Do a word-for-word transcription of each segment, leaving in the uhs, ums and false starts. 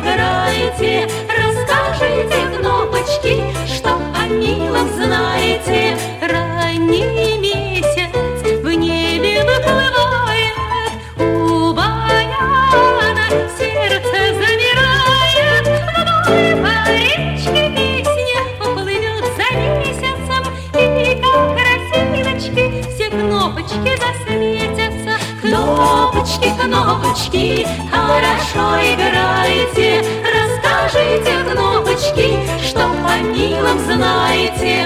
играете? Расскажите, кнопочки, что о милом знаете. Ранний месяц в небе выплывает, у баяна сердце замирает. Вдоль по речке песня уплывет за месяцем, и как красивочки все кнопочки засветятся. Кнопочки, кнопочки, хорошо играете. Расскажите, кнопочки, что о милом знаете.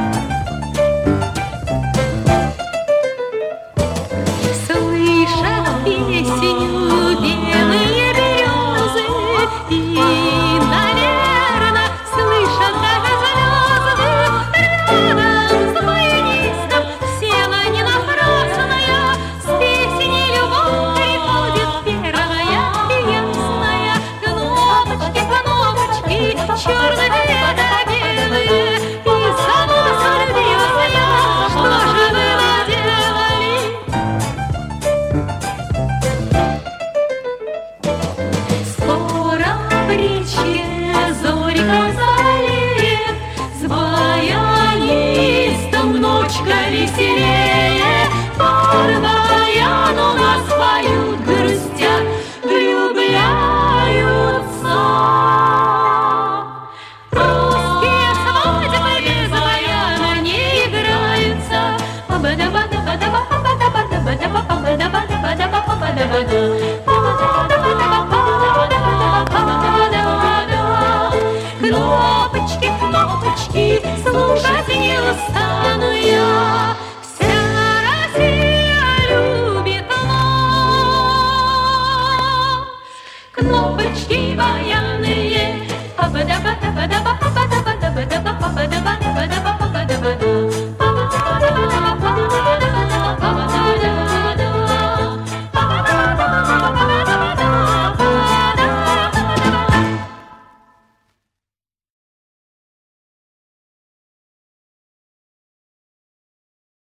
Слышат песню белые березы, и, наверно, слышат даже звезды. Рядом с баянистом села не напрасная, с песней любовной будет первая и ясная. Кнопочки, кнопочки, черные да белые, и забудутся любимая, что же было делали. Скоро в речке зорька зареет, с баянистом ночка веселее. Под баян у нас поют, грустят, влюбляются. Русские свадьбы без баяна не играются. Кнопочки, кнопочки, слушайте.